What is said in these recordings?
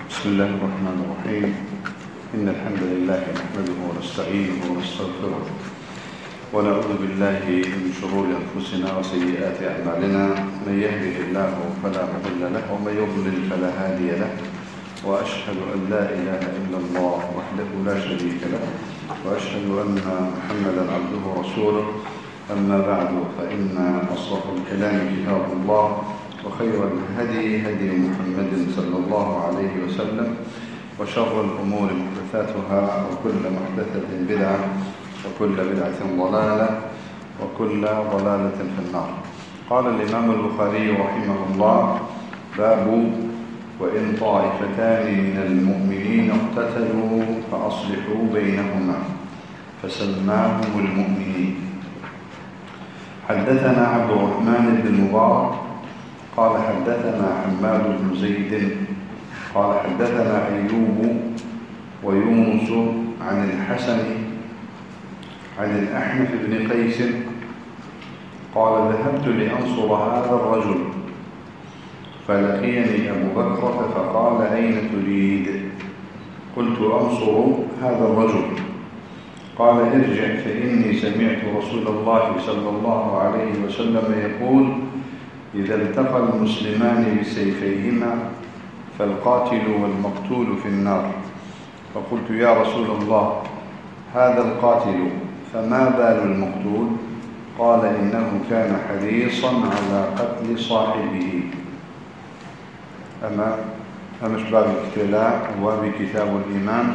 بسم الله الرحمن الرحيم. إن الحمد لله نحمده ونستعينه ونستغفره ونعوذ بالله من شرور أنفسنا وسيئات أعمالنا. من يهده الله فلا مضل له ومن يضلل فلا هادي له، وأشهد أن لا إله إلا الله وحده لا شريك له، وأشهد أن محمدا عبده ورسوله. أما بعد، فإن أصدق الكلام كتاب الله، وخير الهدي هدي محمد صلى الله عليه وسلم، وشر الأمور محدثاتها، وكل محدثة بدعة، وكل بدعة ضلالة، وكل ضلالة في النار. قال الإمام البخاري رحمه الله: باب وإن طائفتان من المؤمنين اقتتلوا فأصلحوا بينهما فسماهم المؤمنين. حدثنا عبد الرحمن بن المبارك قال حدثنا حماد بن زيد قال حدثنا أيوب ويونس عن الحسن عن الأحنف بن قيس قال: ذهبت لأنصر هذا الرجل فلقيني أبو بكر فقال: أين تريد؟ قلت: أنصر هذا الرجل. قال: ارجع فإني سمعت رسول الله صلى الله عليه وسلم يقول: إذا التقى المسلمان بسيفيهما فالقاتل والمقتول في النار. فقلت: يا رسول الله، هذا القاتل فما بال المقتول؟ قال: إنه كان حريصا على قتل صاحبه. أمش باب الاقتلاع وبكتاب الإيمان.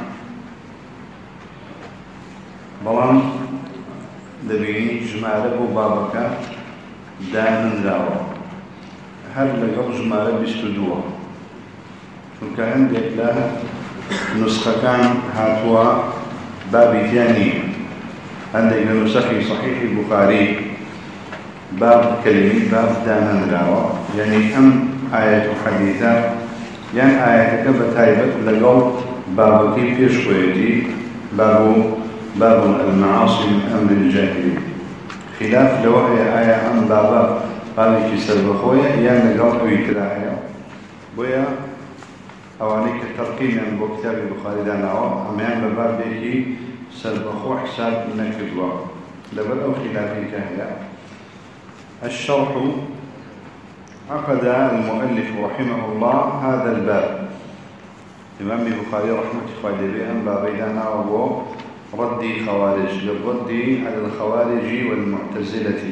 بلان دبيني جمالة بابك دائما داوة هل لقب جمالة بستدوة، فكان عندك لها نسخة كان هاتوا باب ثاني. عندك نسخة صحيح البخاري باب كلمة باب دائما داوة، يعني أم آية حديثة، يعني آية كبتايبة لقب باب كيف يشويتي باب المعاصي من أمر الجاهلين، خلاف لو هي آية أم بابا قال كي سربخويا يعني لقب ويكراهيا بويا أوانيك الترقيم يعني بو كتاب البخاري داناوا أميان بباب بيكي سربخو حساب نكدوا لبل أو خلافي كهلا. الشرح: عقد المؤلف رحمه الله هذا الباب. الإمام البخاري رحمة الله عليه باب داناوا ردي خوارج، للرد على الخوارج والمعتزلة.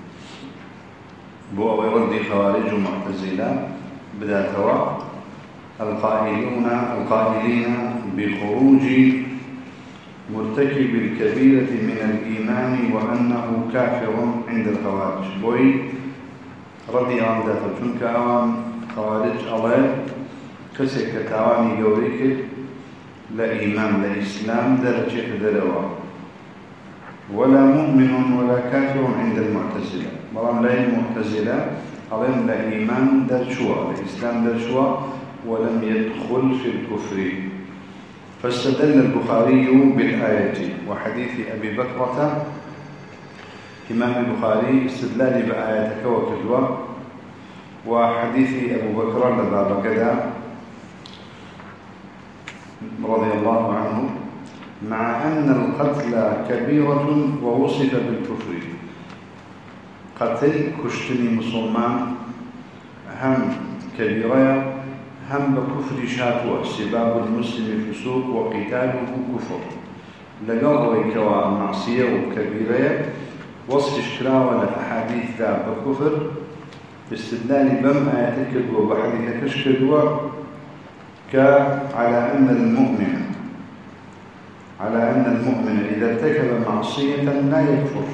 بو ردي خوارج ومعتزلة بداتوا القائلين بخروج مرتكب الكبيرة من الإيمان وأنه كافر عند الخوارج. بوي ردي عن ذاته چونك أوام خوارج الله كسك كتاواني قوريك لا إيمان لا إسلام درجة دروا، ولا مؤمن ولا كافر عند المعتزلة. مرام لا المعتزلة عليهم لا إيمان درشوا لا إسلام درشوا ولم يدخل في الكفر. فاستدل البخاري بالآية وحديث أبي بكرة. إمام البخاري استدلال بآية كوكدوة وحديث أبو بكر لباب كذا رضي الله عنه، مع أن القتل كبيرة ووصف بالكفر. قتل كشتني مسلمان هم كبيرة هم بكفر شاتوة، سباب المسلم فسوق وقتاله كفر. لقوه كوا معصية وكبيرة وصف اشكراوة لأحاديث ذا بكفر باستدلال بم آياتك وبحديث كشكدوة على أن المؤمن إذا ارتكب معصية لا يكفر،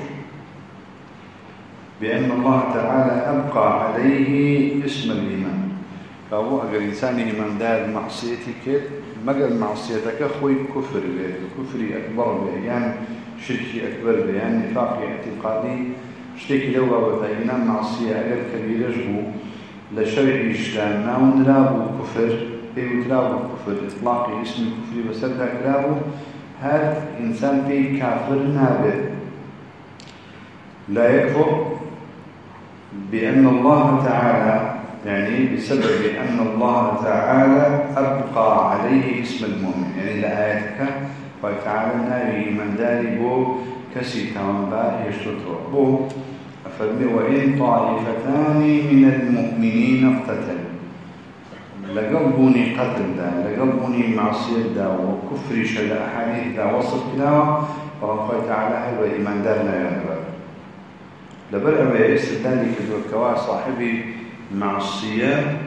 بأن الله تعالى أبقى عليه اسم الإيمان. فهو أقل إنسان إيمان دار معصيتك مقل معصيتك أخوي كفر به، كفري أكبر به، يعني شركي أكبر به، يعني نفاقي اعتقادي اشتكي لو وبتاينا معصية أقل كبيرة جبو لشرع إجتانا ونرابو كفر وترابو كفر إطلاقي اسم الكفر بسرد أكرابو هذا إنسان فيه كافر نابر لا يكفر، بأن الله تعالى يعني بسبب أن الله تعالى أبقى عليه اسم المؤمن، يعني لآياتك وتعالى ناري من داري بو كسي تنبا يشتطر بو أفرمي وإن طائفتان من المؤمنين اقتتلوا لقلبوني قتل دا لقلبوني معصية دا وكفر شل أحاديث دا وصف كلاوة فرمي تعالى هل وإيمان دارنا يا أبا لبر أبا استدلالي كدوكوا صاحبي معصية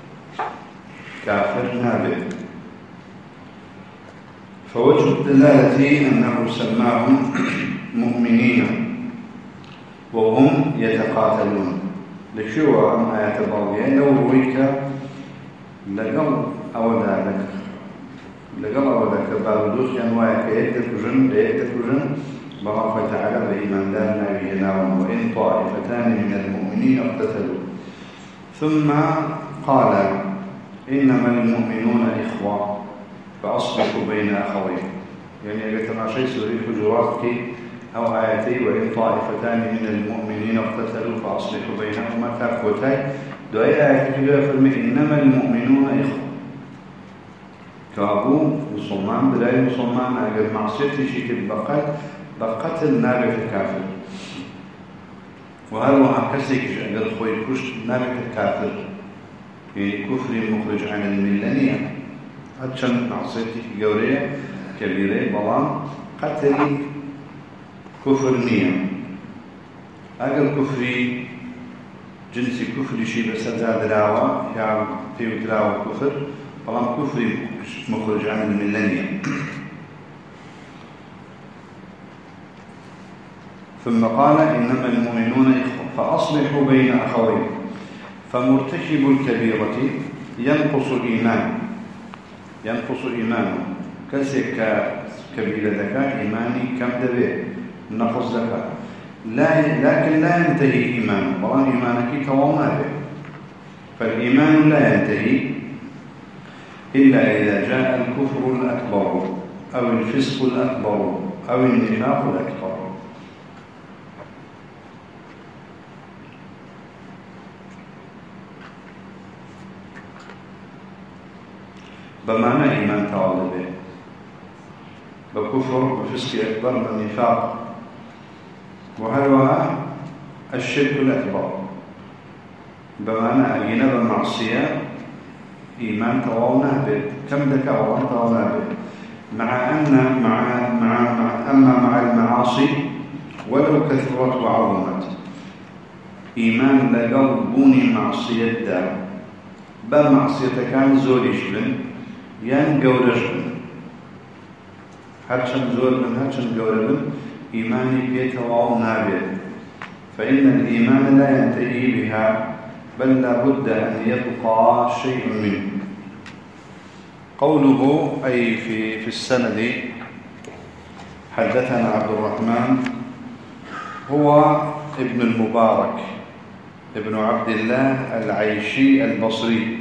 كافر نابئ. فوجه الدلالة أنه سماهم مؤمنين وهم يتقاتلون لشو أم آيات بعضية لو رويك لقل أودك باردوس ينوايا كيكتك جن بغافة تعالى بإيمان دارنا بيناهم وإن طائفتان من المؤمنين اقتتلوا. ثم قال إنما المؤمنون إخوة فأصلحوا بين أخوين، يعني قلت ما شيء سوري الحجرات أو آياتي وإن طائفتان من المؤمنين اقتتلوا فأصلحوا بينهما كاكوتاي دعاء آياتي فرمي إنما المؤمنون إخوة كابو مسلمان بلاي مسلمان أجل معصيتي شيء بقتل نار الكافر، وهل وعكسك أجل خوي كشت نار الكافر يعني كفر مخرج عن الملة هاتشان معصيتي جورية كبيرة بلان قتلي كفر نية أجل كفري جنسي كفري شيء بس زاد دراوة يعني في دراوة كفر بلان كفري مخرج عن الملة. ثم قال إنما المؤمنون إخوة فأصلحوا بين أخوين فمرتكب الكبيرة ينقص إيمانه كسك كبيرة ذكاء إيماني كم دبي نقص ذكاء لكن لا ينتهي إيمانه والله إيمانك توما به، فالإيمان لا ينتهي إلا إذا جاء الكفر الأكبر أو الفسق الأكبر أو النفاق الأكبر. بمعنى إيمان تعالى به بكفر بفسق أكبر بالنفاق وهذا الشرك الأكبر بمعنى أجنب المعصية إيمان توانا به كم دكا والله توانا به مع المعاصي ولو كثرت وعظمت إيمان لقلبوني معصية دار بمعصية كان زوريش بن يان قورج بن هرشن زور بن هرشن قورج بن إيماني بيت واو نابل، فإن الإيمان لا ينتهي بها بل لا بد أن يبقى شيء منه. قوله أي في السند حدثنا عبد الرحمن هو ابن المبارك ابن عبد الله العيشي البصري،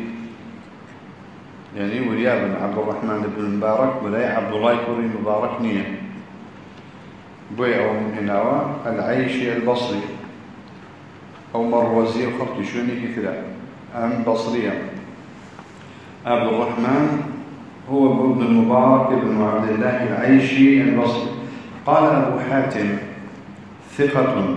يعني وليا بن عبد الرحمن بن المبارك ولا عبد الله كوري مبارك نية بويعوا من هنا العيشي البصري أو مروزي الخط شوني كثيرا أم بصريا. عبد الرحمن هو ابن المبارك ابن عبد الله العيشي البصري. قال أبو حاتم ثقة،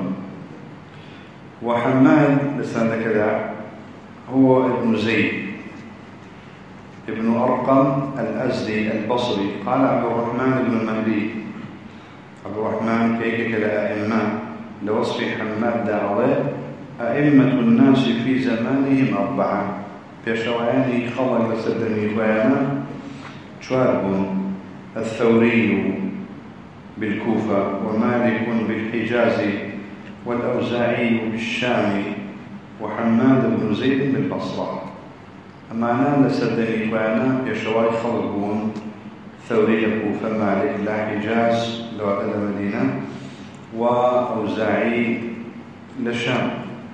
وحماد لسان كذا هو ابن زيد ابن أرقم الأزدي البصري. قال عبد الرحمن بن المهدي عبد الرحمن كيك كالأئمة لوصف حماد دعوة أئمة الناس في زمانهم أربعة بيشواني خلق لسدني ويانا شوارب الثوري بالكوفة ومالك بالحجاز والأوزاعي بالشام وحماد بن زيد بالبصرة. أما أنا لسدني ويانا بيشواني خلقون ثوري الكوفة مالك لا حجاز لو أدى مدينة وأوزاعي للشام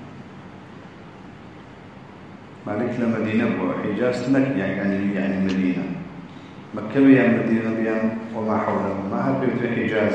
مالك لمدينة وحجاز نك يعني مدينة مكة بيان مدينة بيان وما حوله ما هبه في حجاز.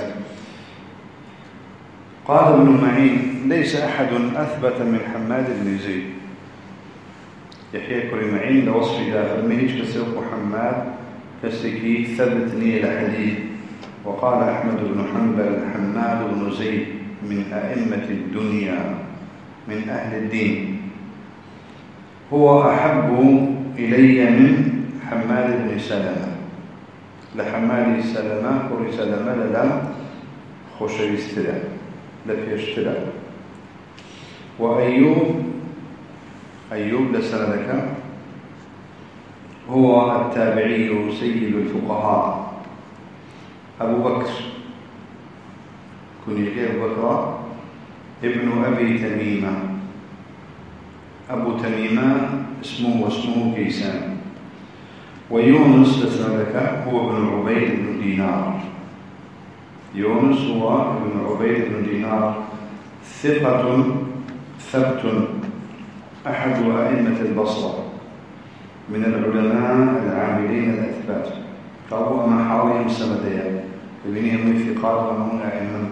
قال ابن معين ليس أحد أثبت من حماد بن زيد يحيى كريم معين لوصف ذا فمهج كسوق حماد كسكي ثبتني الحديث. وقال أحمد بن حنبل حماد بن زيد من أئمة الدنيا من أهل الدين، هو أحب إلي من حماد بن سلمة. لحماد سلمة كوري سلمة للا خوشويستلا لفيشتلا. وأيوب لسندك هو التابعي سيد الفقهاء أبو بكر كنية أبو بكر ابن أبي تميمة. أبو تميمة اسمه كيسان. ويونس لسندك هو ابن عبيد بن دينار. يونس هو ابن عبيد بن دينار ثقة ثبت أحد أئمة البصرة من العلماء العاملين الأثبات. فهو أما حاويهم سمديا ابنهم ثقات ومن أئمة.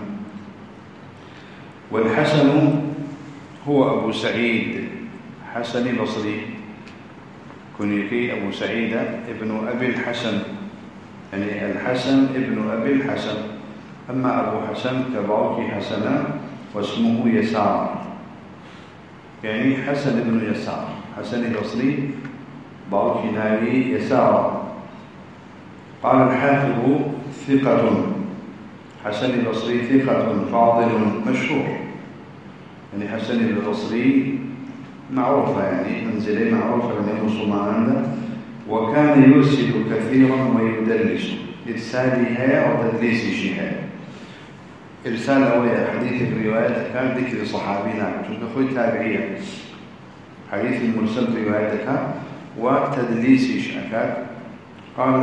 والحسن هو أبو سعيد حسن بصري كنيكي أبو سعيد ابن أبي الحسن، يعني الحسن ابن أبي الحسن. أما أبو حسن كباوكي حسنا واسمه يسار، يعني حسن بن يسار. حسن البصري باوكي ناوي يسار. قال الحافظ ثقة. حسن البصري ثقة فاضل مشهور، يعني حسن البصري معروفة، يعني منزله معروفة من صمانة. وكان يرسل كثيرا ويدلس. إرسالها وتدليس شيئا. إرسال أولي حديث الرواية كان ذكر صحابينا شنك أخوي تابعية. حديث المرسل روايتك وتدليس شيئا. قال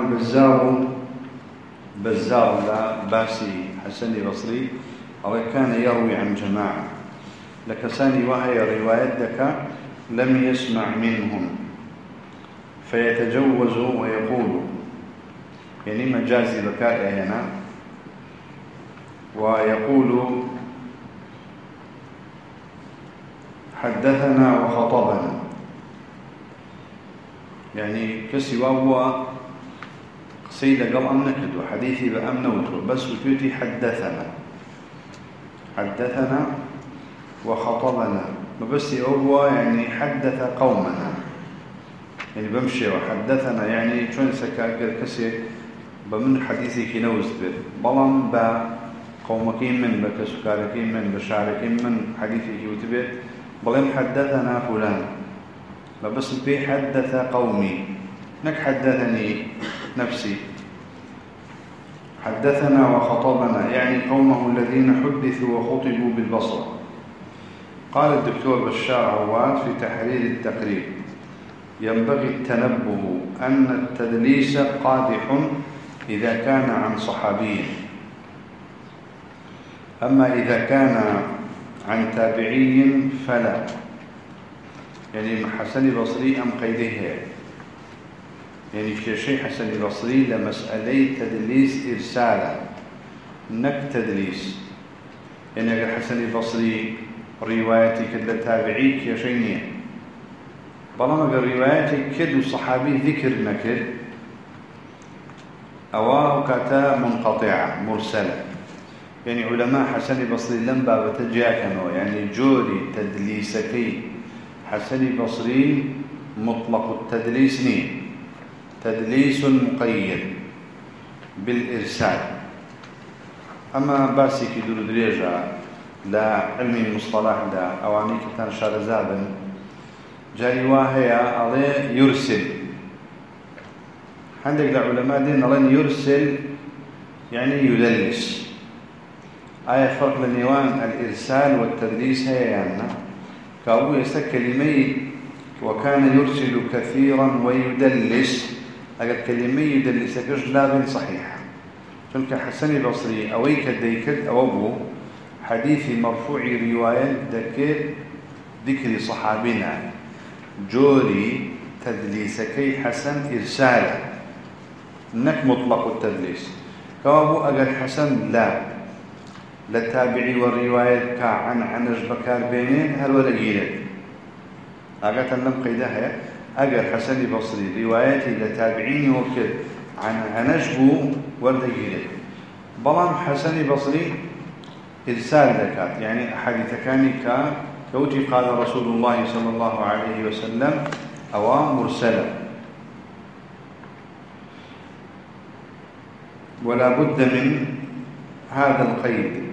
بزار لا باسي حسن البصري أو كان يروي عن جماعة لكساني وهي روايتك لم يسمع منهم فيتجوز ويقول، يعني مجازي بكاء هنا، ويقول حدثنا وخطبنا، يعني كسي وهو قصيدة قال أمنكد وحديثي بأمنوته بس وتوتي حدثنا وخطبنا، بس هو يعني حدث قومنا، يعني بمشي وحدثنا يعني شون سكاكر كسي بمن حديثي كنوز بلان با قومكين من بكسكاركين من بشاركين من حديثي كيوتبه بلان حدثنا فلان، بس بي حدث قومي نك حدثني نفسي. حدثنا وخطبنا يعني قومه الذين حدثوا وخطبوا بالبصرة. قال الدكتور بشار عواد في تحرير التقريب: ينبغي التنبه أن التدليس قادح إذا كان عن صحابي، أما إذا كان عن تابعي فلا. يعني حسن البصري أم قيده، يعني في شيء حسن البصري لمسألة تدليس إرسالا نك تدليس، يعني حسن البصري روايتي كد تابعيك يا شينية بلما روايتي كد صحابي ذكر نكر أو كتا منقطعة مرسلة. يعني علماء حسن البصري لم باب تجاكنوا، يعني جوري تدليسكي حسن البصري مطلق التدليس نين، تدليس مقيد بالإرسال. أما باسي كي دور دريجة لا علم المصطلح لا أواني كتان شارزابا جاري واهية عليه يرسل. عندك العلماء دين عليه يرسل يعني يدلس. آية فرق لنيوان الإرسال والتدليس هي يعني كأبو يستك كلمي وكان يرسل كثيرا ويدلس. أقل كلمي يدلس لا صحيحة. تلك حسن البصري أويك ديكد أو أبو حديث مرفوع رواية ذكر صحابنا جوري تدليسكي حسن إرسالا نك مطلق التدليس. كأبو أقل حسن لا للتابعي والرواية كعن عنج بكار بينين هل ولا جيلت أقل لم قيدها أجر حسن بصري رواياتي لتابعيني وكذا عن نجبو وردقيله بلان حسن بصري إرسال ذكات يعني حديث كان كوتي قال رسول الله صلى الله عليه وسلم أو مرسلة ولا بد من هذا القيد.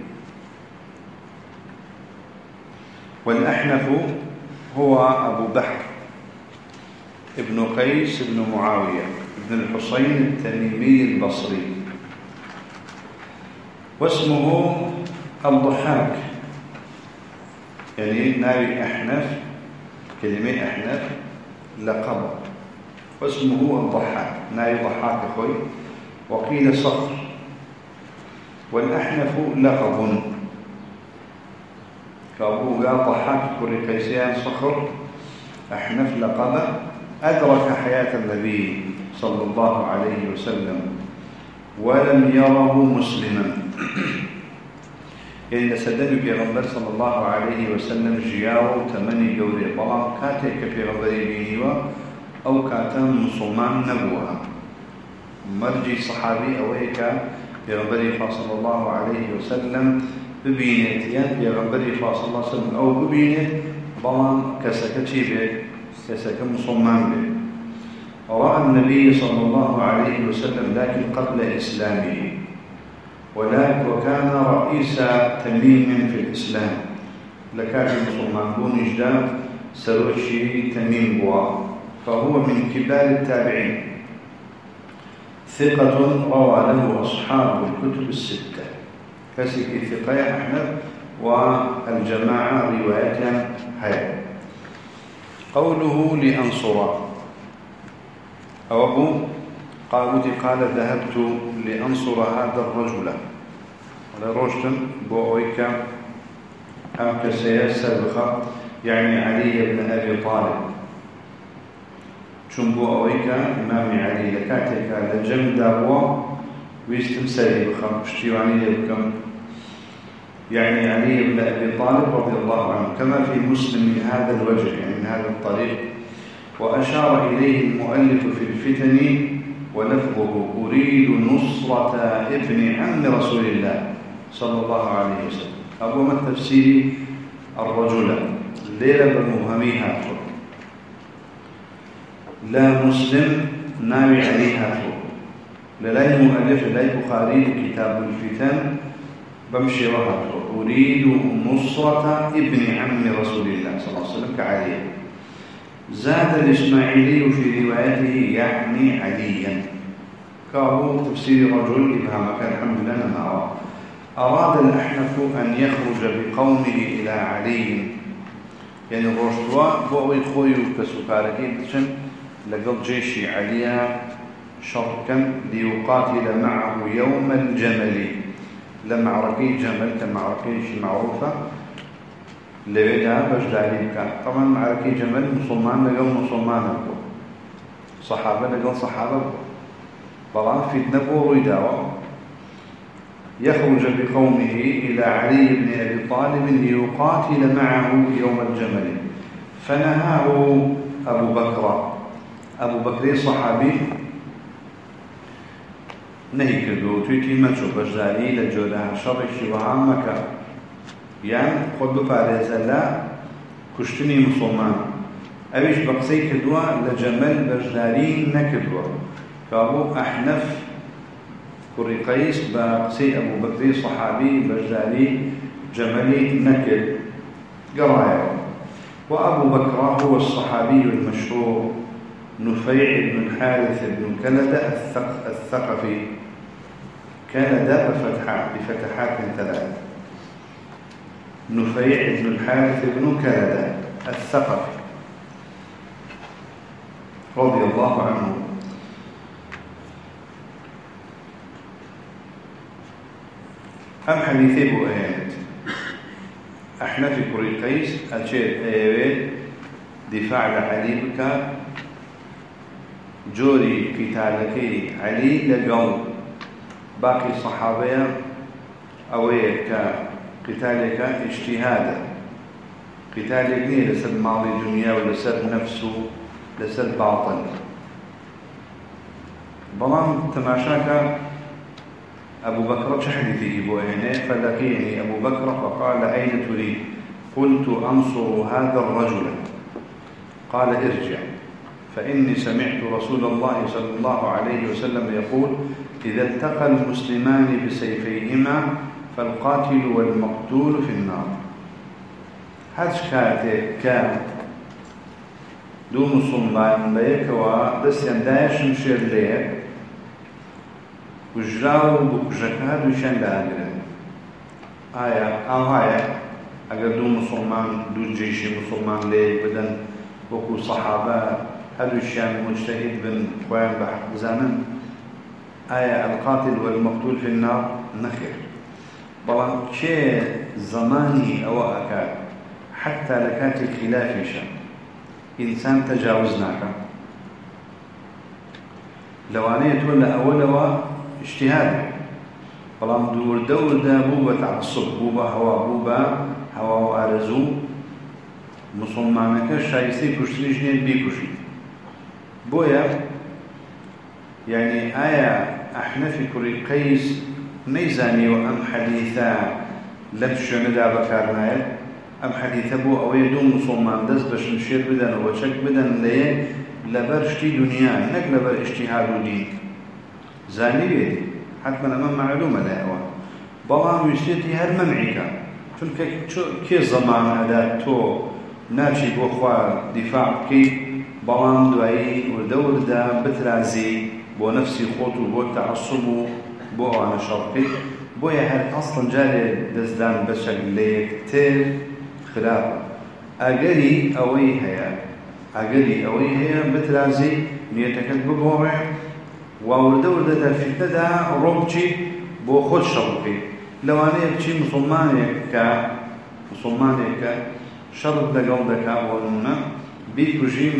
والأحنف هو أبو بكر ابن قيس بن معاوية ابن الحصين التميمي البصري، واسمه الضحاك، يعني ناوي أحنف، كلمة أحنف لقب، واسمه الضحاك، ناوي ضحاك أخوي، وقيل صخر. والأحنف لقب كأبوه قال ضحاك كل قيسيان صخر، أحنف لقب، أدرك حياة النبي صلى الله عليه وسلم ولم يره مسلما، يعني لسدني بيغمبر صلى الله عليه وسلم جياو تمني قولي بلان كاتك بيغمبري بينيوا أو كاتم مسلمان نبوها مرجي صحابي أويكا بيغمبري صلى الله عليه وسلم ببينت يعني بيغمبري صلى الله عليه وسلم أو ببينت بلان كسكتي به كسك مسلمان به. ورأى النبي صلى الله عليه وسلم لكن قبل إسلامه، وكان رئيس تميم في الإسلام، لكان المسلمان بون إجداد سروشي تميم بوا، فهو من كبار التابعين، ثقة روى له أصحاب الكتب الستة، كسك ثقة أحمد والجماعة رواية هاي. قوله لأنصر أو قال ذهبت لأنصر هذا الرجل ولرشتم بوئك أم كسيسر يعني علي بن أبي طالب شنبو أويك إمام علي لكاتك لجم دابوا ويستمسري بخم اشتيواني بكم يعني علي بن أبي طالب رضي الله عنه، كما في مسلم من هذا الوجه يعني من هذا الطريق. وأشار إليه المؤلف في الفتن ولفظه أريد نصرة ابن عم رسول الله صلى الله عليه وسلم. أبو ما التفسير الرجل ليلة بمهميها لا مسلم ناوي عليها للاي مؤلف لاي بخاري كتاب الفتن بمشي وهاته أريد نصرة ابن عم رسول الله صلى الله عليه وسلم كعلي. زاد الإسماعيلي في روايته يعني عليا، كابو تفسير رجل إبهام كان الحمد لله ما أراد الأحنف أن يخرج بقومه إلى علي، يعني الرشوة بوي خوي كسكاركي بتشن لقل جيش عليا شركا ليقاتل معه يوم الجمل، لمعركة جمل كمعركة معروفة لبيتها بجدالي كان. طبعا معركة جمل مسلمان لقل مسلمان أبو صحابة لقل صحابة أبو بلان فتنة بوريداوة. يخرج بقومه إلى علي بن أبي طالب ليقاتل معه يوم الجمل، فنهاه أبو بكر. أبو بكر صحابي نهي كردو تويتي مچو بجدالي لجودها شرشي وعامك يعني خود بفارز لا كشتني مسلمان أبيش بقسي كدوا لجمل بجدالي نكدوا. فأبو أحنف كري قيس بقسي أبو بكر صحابي بجدالي جملي نكد قرايا. وأبو بكر هو الصحابي المشهور نفيع بن الحارث بن كلدة الثقفي، كلدة بفتحات ثلاث، نفيع بن الحارث بن كلدة الثقفي رضي الله عنه. أم حديثي بو آيات أحنف كري قيس أشير آيات دفاع لعلي بك جوري قتالك علي لقل باقي الصحابة أويك قتالك اجتهادا، قتالك ني لسر ماضي دنيا ولسر نفسه لسر باطل بلان تماشاك أبو بكر حديثه بوهنه فلقيني أبو بكر فقال أين تريد؟ قلت أنصر هذا الرجل. قال ارجع فإني سمعت رسول الله صلى الله عليه وسلم يقول إذا التقى المسلمان بسيفيهما فالقاتل والمقتول في النار. هذا كان دو مسلمان بيك ودستيان دايش مشير ليه وجراو بكجكها دوشان لآقرن هاي اگر دو مسلمان دو جيش مسلمان ليه بدن وكو صحابة هدوشان مجتهد بن خوان بحق زمن القاتل والمقتول في النار نخير بلان كي زماني او اكاد حتى لكاتي خلافيشا إنسان تجاوزناك لوانية ولا أولوا اجتهاد بلام دور دا بوبا تعصب بوبا هوا وآرزو مسلمانك شايستي كشتني جنين بيكشي بويا يعني أحنفي كري قيس نيزاني وأم حديثا لبشو ندى بكارنايل أم حديث أبو أو يدوم مسلمان دز باش نشير بدن وشك بدن ليه لبرشتي دنيا نك لبر اجتهاد دين زاني بيدي حتما أمام معلومة لا أوان بلان ويستيتي هر ممعيكا چونك كي زمان أدات تو ناچي بوخوا دفاع كي بلان دوائي ودور دا بترازي بو نفسي خوتو بو تعصبو بو أنا شرقي بو هر أصلا جاري دزدان بشك ليه كتير خلافه أجري أوي هي بترازي نيتك بقومه وورده الفتنة دا ربطي بو خود شرطي لو أنا يبتي مسلمانك شرط لقلدك وننا بيكوجي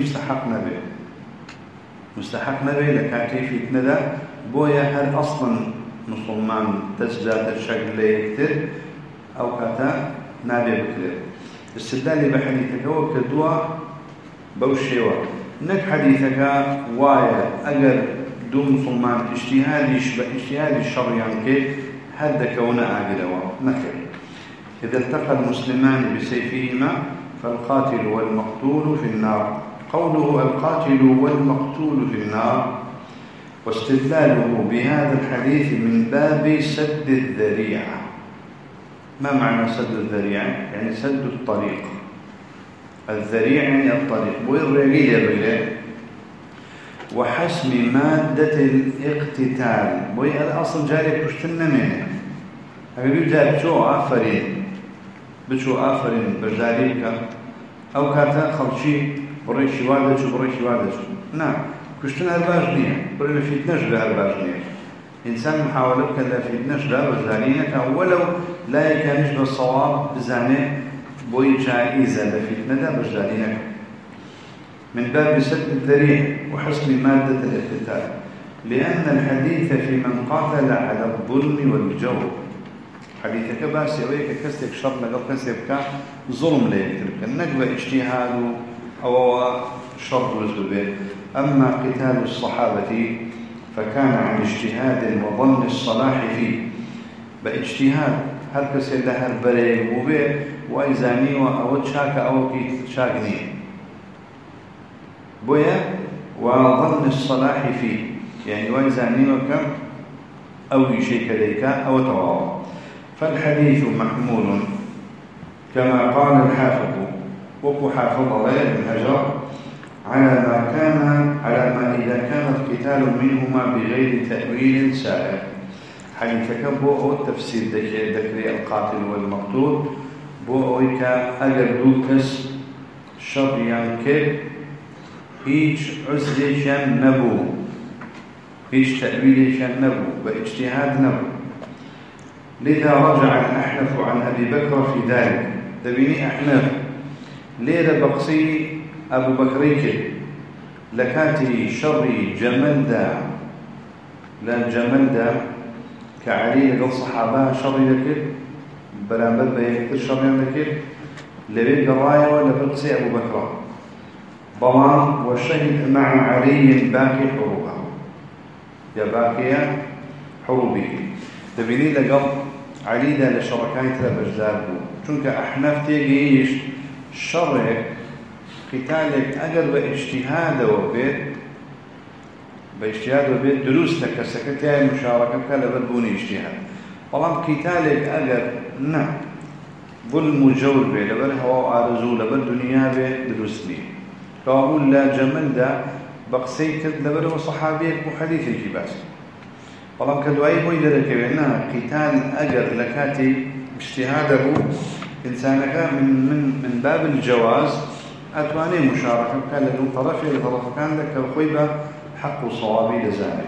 مستحق نبي لكاتي فتنة دا بويا هل أصلا مسلمان تسجات الشكل يكتر أو كاتا نابي بكتر استدلالي بحديثك هو كدوا بوشيوا نك حديثك وايا أجر دو مسلمان اجتهاد الشر يعني هذا كونه عاقلوا نكر إذا التقى المسلمان بسيفهما فالقاتل والمقتول في النار. قوله القاتل والمقتول في النار واستدلاله بهذا الحديث من باب سد الذريعة. ما معنى سد الذريعة؟ يعني سد الطريق. الذريعة يعني الطريق والرقية بالله وحسم مادة الاقتتال بوي الأصل جاري كشتنا منه أقول جاري شو آفرين بجاريك أو كاتا خلشي بريشي واردش نعم كشتنا هالباجنية برينا فيتناش بهالباجنية إنسان محاولة كلا فيتناش بهالباجنية ولو لا يكانش بالصواب بزانه بوي جائزة لفتنة بجارينك من باب سد الذريع وحسم مادة الاقتتال لأن الحديث في من قاتل على الظلم والجور حديثك باس يويك كسلك شر لقد كسبك ظلم ليكترك النجوى اجتهاد أو شر وزبه. أما قتال الصحابة فكان عن اجتهاد وظن الصلاح فيه باجتهاد هل كسل لها البريق وبه وإزاني أو تشاك أو كي تشاكني بويا وظن الصلاح فيه يعني وإزاني وكم أو يشيك ليك أو تواضع. فالحديث محمول كما قال الحافظ وكو حافظ الله بن حجر على ما إذا كان القتال منهما بغير تأويل سائر. حديثك بو تفسير ذكر القاتل والمقتول بو أجر دوكس شر ينكر هيج عزلشان نبو هيج تأويلشان نبو باجتهاد نبو. لذا رجع الأحنف عن أبي بكر في ذلك تبيني أحنف ليلة بقصي أبو بكريك لكاتي شري جمل دا لا جمل دا كعلي لقل صحابة شري لكل برامبر بيكتر شري لكل لبيت قراية ولا بقصي أبو بكر بلان وشهد مع علي باقي حروبه يا باقي حروبه دبيني لقل علي دا لشركان ترى بجدار بو چونك أحناف تيجيش شرك قتالك أقل باجتهاد وبيت دروس لك سكتها المشاركة لبدبوني اجتهاد بلان قتالك أقل نعم ظلم جور به لبر هوا آرزو لبر دنيا به دروس لي كأقول لا جمل دا بقسي كد لبر وصحابيك وحديثي كباس بلان كدوائي بوي درك بأنها قتال أجر لكاتي اجتهاده إنسانك من باب الجواز أتواني مشاركة كان لدو طرفي لطرف كان لك الخيبة حق صوابي لزاني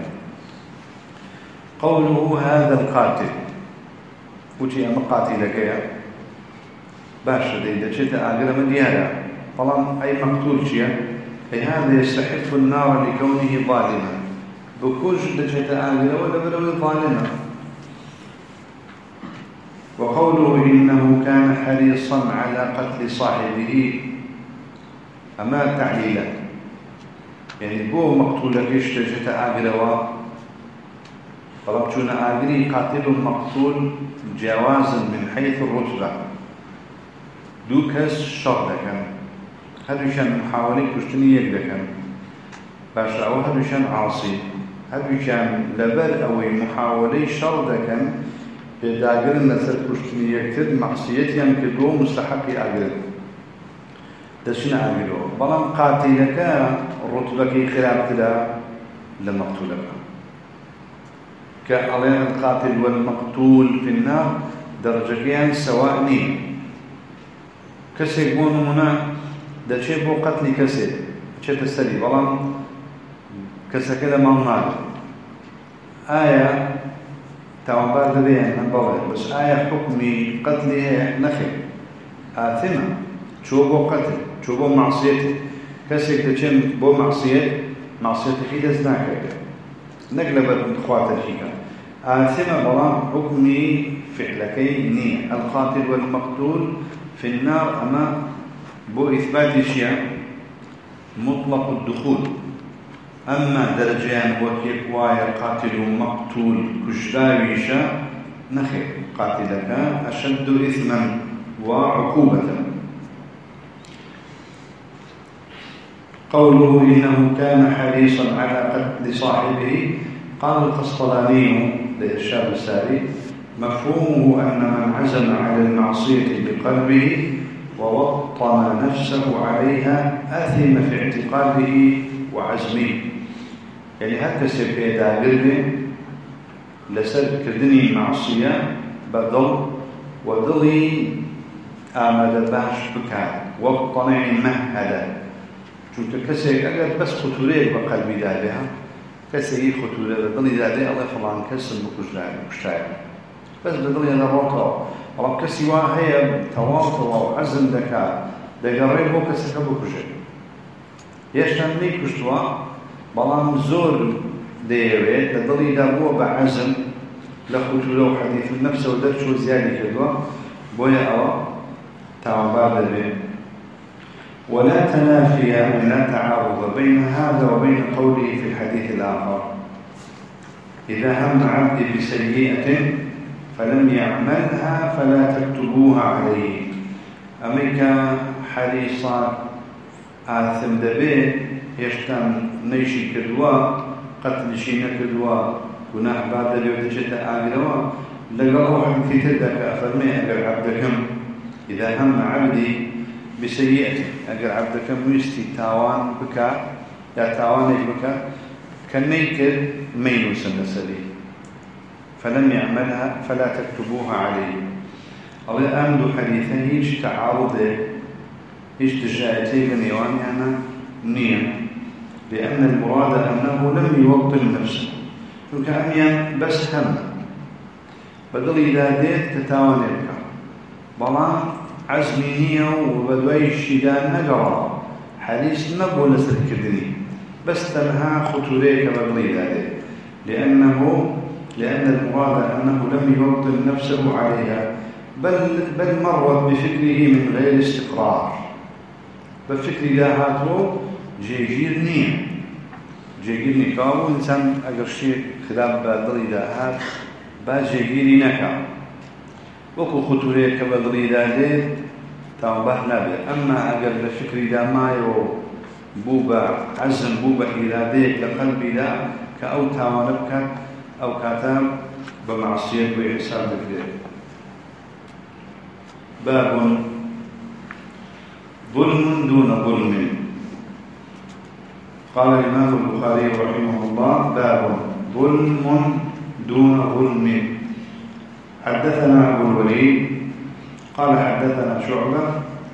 قوله هذا القاتل وتي أما قاتلك يا باشا إذا جئت آخر من ديانا طالما أي مقتول شيء أي هذا يستحق النار لكونه ظالما بكوش جئت آخر ولا بلو ظالما وقوله إنه كان حريصا على قتل صاحبه أما تعليلا يعني بو مقتولك جئت آخر طلبتنا آخري قاتل مقتول جوازا من حيث الرتبة دوكس شر دكان هذوشان محاولة كشتني يك دكان باشا أو هذوشان عاصي هذوشان لبر أو محاولة شر دكان بداقر نسر كشتني يكتر معصيتي أن كدو مستحق أجر دشنا أجره بلان قاتلك رتبك خلاف لا لمقتولك كألين القاتل والمقتول في النار درجتين سواء نين كسي بون منا دشي بو قتل كسي شت السري بلان كسا كده ما نار آية تعبار لبيان نبوي بس آية حكمي قتله نخي آثمة شو بو قتل شو بو معصيته كسي كتشم بو معصيته حيدة زناكا نقلبت من اخوات الحكا آثمة بلان حكمي فعلكي نية القاتل والمقتول في النار أما بو إثبات شيء مطلق الدخول أما درجان وكيك وايا قاتل ومقتول كشداويشا نخير قاتلك أشد إثما وعقوبة قوله إنه كان حريصا على قتل صاحبه قال القسطلاني لإرشاد الساري مفهومه أن من عزم على المعصية بقلبه ووطن نفسه عليها أثم في اعتقاده وعزمه يعني هكذا سيبقى قلبه لسر كردني معصية بدل وضلي آمد باش بكار وطنع مهدا چونك كسي أقل بس خطوريه بقلبي دابها كسي خطوريه بدلي دابها الله فلان كسم بكشتاعي بس بدلي أنا روطة رب كسي واهي تواطر وعزم دكا دقرين بو كسي كبو كشي يشتن لي كشتوا بلان زور ديويت بدلي دابو بعزم لخطوره وحديث النفس ودرشو زيادة كدوا بويا أو تعبار به ولا تنافي ولا تعارض بين هذا وبين قوله في الحديث الآخر إذا هم عبد بسيئة فلم يعملها فلا تكتبوها عليه أمريكا حريصا آثم دبي يشتم نيشي كدوا قتل شينا كدوا گناه بعد دبي وتجد آغروا لقوا حديث تدك أفرمي أجر عبدكم إذا هم عبدي بسيئة أجر عبدكم ويستي تاوان بكا يا تاوانك بكا كنيكر مينو سنسلي فلم يعملها فلا تكتبوها عليه الله أمدو حديثا هيش تعارض هيش تجاهتي بنيوان يعني نية لأن المراد أنه لم يوطن نفسه وكأنيا بس هم بدل إذا ديت تتاونيك بلان عزمي نية وبدوي الشيدان نقرأ حديث نبو لسر كدني بس تنها خطوريك بدل إذا ديت لأن المراد أنه لم يوطن نفسه عليها بل مرت بفكره من غير استقرار بفكر ذاته جێگیرنی کاو ئینسان ئەگەر شتێک خراپ بە دڵیدا هات با جێگیری نەکا وەکو خوتورەیە کە بە دڵیدا دێت تاوانبار نابێت ئەمما ئەگەر لە فکریدا مایەوە بوو بە عەزم بوو بە ئیرادەیەک لە قەلبیدا کە ئەو تاوانە بکات ئەو کاتە بە معسیەت بۆ حساب دەکرێت. باب ظلم دون ظلم. قال الإمام البخاري رحمه الله باب ظلم دون ظلم. حدثنا أبو الوليد قال حدثنا شعبة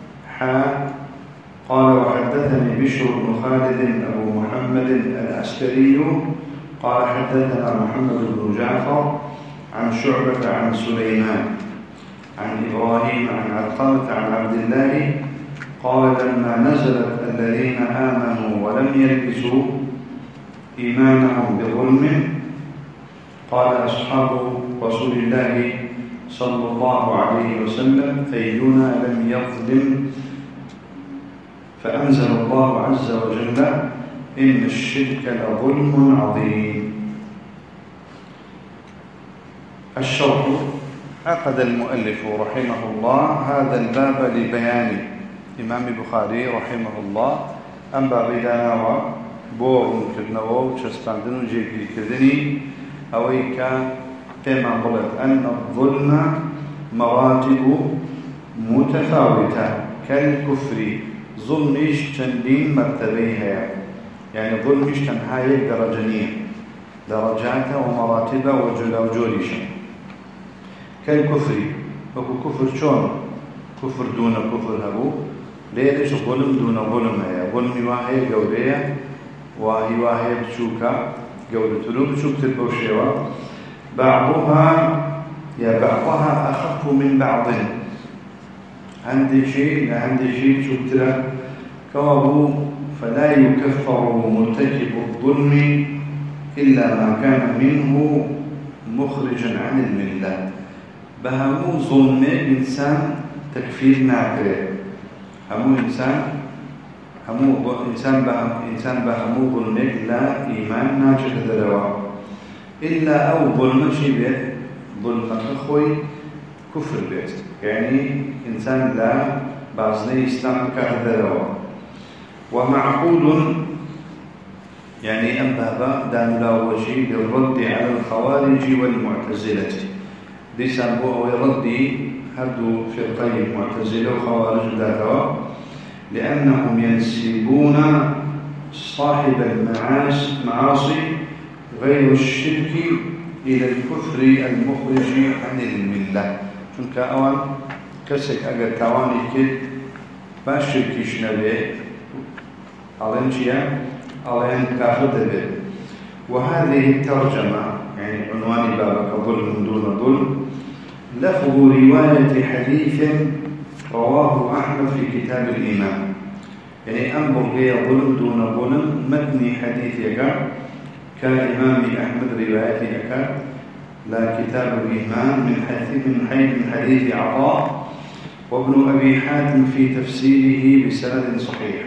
قال وحدثني بشر بن خالد أبو محمد العسكري قال حدثنا محمد بن جعفر عن شعبة عن سليمان عن إبراهيم عن علقمة عن عبد الله قال لما نزلت الذين آمنوا ولم يلبسوا إيمانهم بظلم قال أصحاب رسول الله صلى الله عليه وسلم أينا لم يظلم فأنزل الله عز وجل إن الشرك لظلم عظيم. الشرح عقد المؤلف رحمه الله هذا الباب لبيان إمام البخاري رحمه الله أم بابدانا وبورن كرنوو وشستاندن وجيكي كردني أويك كما قلت أن الظلم مراتب متفاوتة كالكفر ظلمش تندين مرتبيها يعني ظلمش تنهاية درجانية درجات ومراتب وجوليش كالكفر وكو كفر شون كفر دون كفر هبو ليش ظلم دون ظلم هي ظلم واهي جودية وهي واهي بشوكا جودة تلوب بشوك تلبوشيوا بعضها أخف من بعض عندي شيء شوك ترى كوابو فلا يكفر مرتكب الظلم إلا ما كان منه مخرجا عن الملة بهمو ظلم إنسان تكفير ناكره همو إنسان بهمو ظلمك لا إيمان ناجح دروا إلا أو ظلم شي بيت ظلم أخوي كفر بيت يعني إنسان لا بعضني إسلام كهدروا ومعقول يعني أنبابا دانلا وجي للرد على الخوارج والمعتزلة دي سنبوه ويردي هردو فرقين معتزلة وخوارج ذاتها لأنهم ينسبون صاحب المعاصي غير الشرك إلى الكفر المخرج عن الملة چونك أولا كسك أجر تواني كد باش شركيش نبيه ألين شيئا ألين كافر دبيه. وهذه الترجمة يعني عنوان بابك ظلم دون ظلم لفظ رواية حديث رواه أحمد في كتاب الإيمان يعني أنظر لي ظلم دون ظلم متن حديث يقع كالإمام أحمد روايته يقع لا كتاب الإيمان من حديث عطاء وابن أبي حاتم في تفسيره بسند صحيح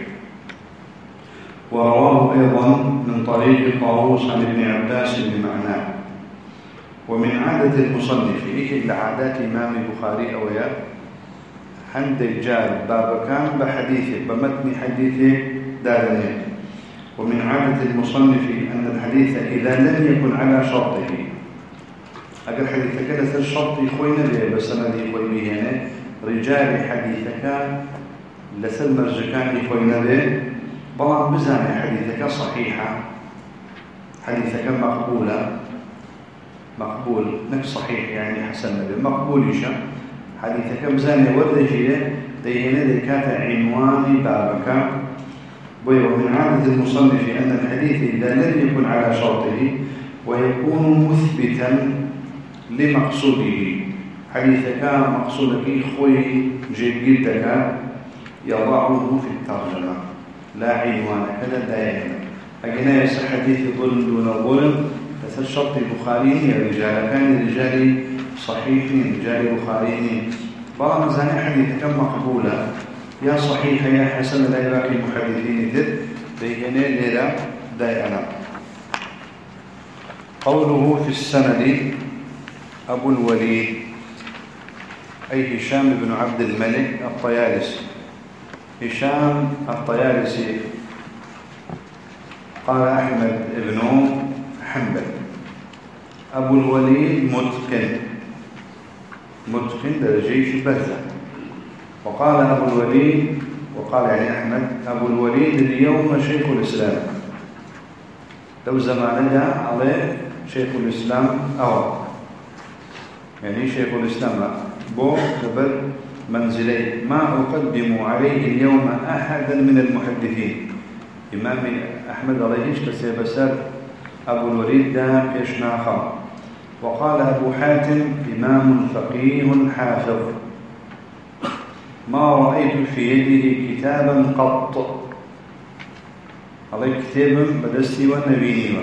ورواه أيضا من طريق طاووس عن ابن عباس بمعناه. ومن عادة المصنف إلى عادات إمام البخاري أويا عند جال باب كان بحديثه بمتن حديثه دارني. ومن عادة المصنف أن الحديث إذا لم يكن على شرطه أقل حديثك لسر الشرط خوينا به بس أنا دي خوي به هنا رجال حديثك لسر مرجكان خوينا به بلان بزاني حديثك صحيحة حديثك مقبول نك صحيح يعني حسن به مقبول يشا حديثك بزاني ورجية دينا ذكات عنوان بابك. ومن عادة المصنف أن الحديث إذا لم يكن على شرطه ويكون مثبتا لمقصوده حديثك مقصودك خوي جيدك يضعه في الترجمة لا عنوان كذا دائما أجنا يصح حديث ظلم دون ظلم مثل شرط البخاري رجال كان رجال صحيح رجال بخاري بعض مزاني حديثك مقبولة يا صحيح يا حسن لا يباقي المحدثين ذر بيهني ليلة دائما. قوله في السند أبو الوليد أي هشام بن عبد الملك الطيالسي. هشام الطيالسي قال أحمد بن حنبل. أبو الوليد متقن درجيش بزة. وقال أبو الوليد وقال يعني أحمد أبو الوليد اليوم شيخ الإسلام. لو زماننا عليه شيخ الإسلام أو يعني شيخ الإسلام لا بو قبل منزلي ما أقدم عليه اليوم أحدا من المحدثين. إمام أحمد عليه كسيبسر أبو الوليد دا بيشناخا. وقال أبو حاتم إمام فقيه حافظ ما رأيت في يده كتابا قط. عليه كتاب بدستي ونبيني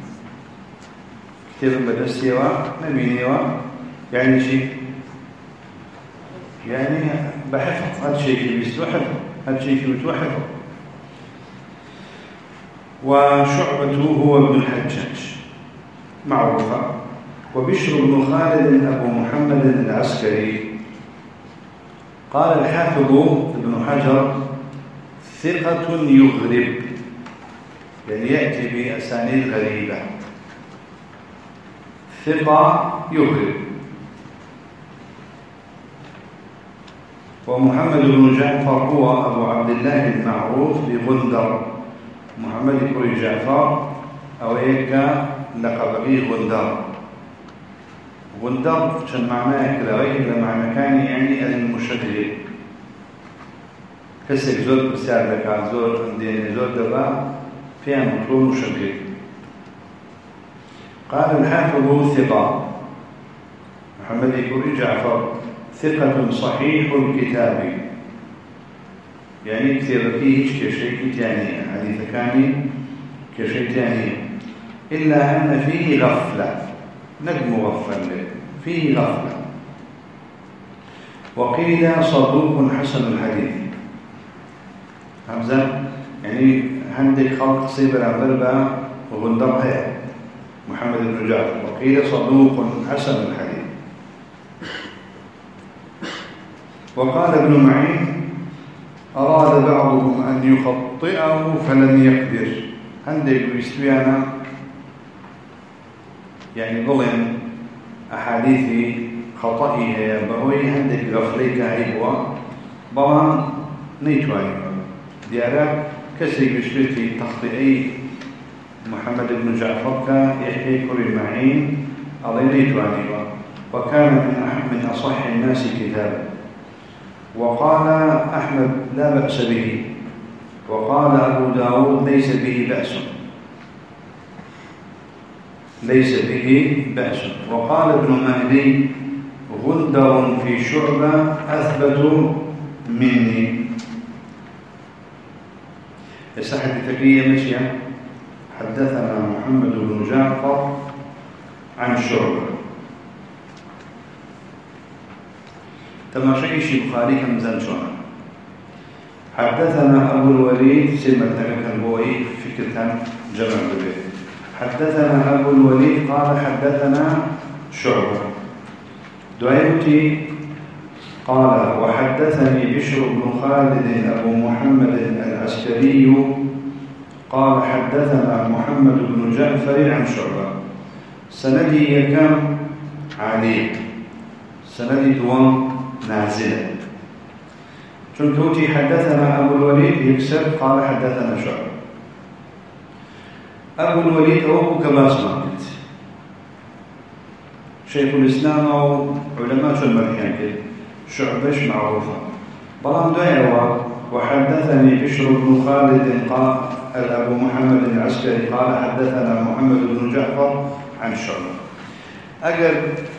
كتاب بدستي ونبيني يعني شيء يعني بحفظ هذا الشيء بيستوحف هذا الشيء بتوحف. وشعبة هو ابن الحجاج معروفة. وبشر بن خالد أبو محمد العسكري. قال الحافظ ابن حجر ثقة يغرب يعني يأتي بأسانيد غريبة. ثقة يغرب. ومحمد بن جعفر هو أبو عبد الله المعروف بغندر. محمد بن جعفر أو إيكا لقب غندر. غندر شن معناه كلا غير معنى كان يعني المشغل. كسر زود بسعر لك زود عندنا زود دبا فيها مطلوب مشغل. قال الحافظ ثقة محمد بن جعفر ثقة صحيح الكتاب يعني كتاب فيه كشيء ثاني حديث كامل كشيء ثاني إلا أن فيه غفلة نجم غفل فيه غفلة. وقيل صدوق حسن الحديث. همزة يعني عندك خلق صيب العبربة وغندرها محمد بن جعفر. وقيل صدوق حسن الحديث. وقال ابن معين أراد بعضهم أن يخطئه فلم يقدر. عندك بيستويانا يعني ظلم أحاديث خطئها يا بهوي عندك غفليك عيبوا بلان نيتواني ديارة كسي بشبتي تخطئي محمد بن جعفر يحيي كل معين على نيتواني. وكان من أصح الناس كتابا. وقال أحمد لا بأس به. وقال أبو داود ليس به بأس ليس به بأس. وقال ابن مهدي غندر في شعبة أثبت مني. يصح التكية مشيا. حدثنا محمد بن جعفر عن شعبة تماشيش بخاري همزان شونا. حدثنا أبو الوليد سمة كان بوي فكرة جمع ببيت. حدثنا أبو الوليد قال حدثنا شعبة دعيتي قال وحدثني بشر بن خالد أبو محمد العسكري قال حدثنا محمد بن جعفر عن شعبة. سندي كم علي سندي دوام نازلة. شنكوتي حدثنا أبو الوليد يكسر قال حدثنا شعبة. أبو الوليد هو كباس مالك شيخ الإسلام أو علماء شو المرحيان كده شعبش معروفة. بلان دعوة وحدثني بشر بن خالد قال أبو محمد العسكري قال حدثنا محمد بن جعفر عن شعبة. أجل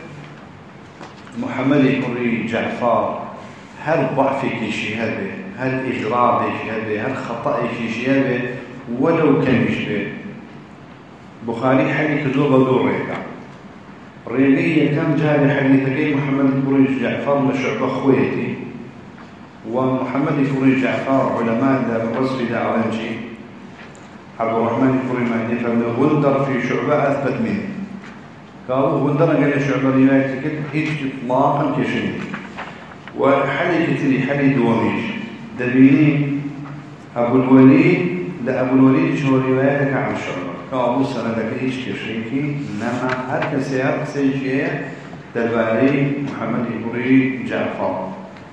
محمد بن جعفر هل ضعفك شيء هذا هل إغرابك هذا هل خطأك شيء هذا ولو كان يشبه بخاري حديث ذو ريقا ريقية كم جاء حديث محمد بن جعفر لشعبة خويتي ومحمد بن جعفر علماء الرزق دا أرنجي عبد الرحمن كوري مهدي فرمي غندر في شعبة أثبت منه قالوا غندر قال شعبة رواية كده هيك إطلاقا كشني وحلي كتري حلي دواميش دبيني أبو الوليد لأبو الوليد شو روايتك عن شعبة قالوا سندك هيك كشريكي إنما هر كسيار سيشيه دبالي محمد كوري جعفر.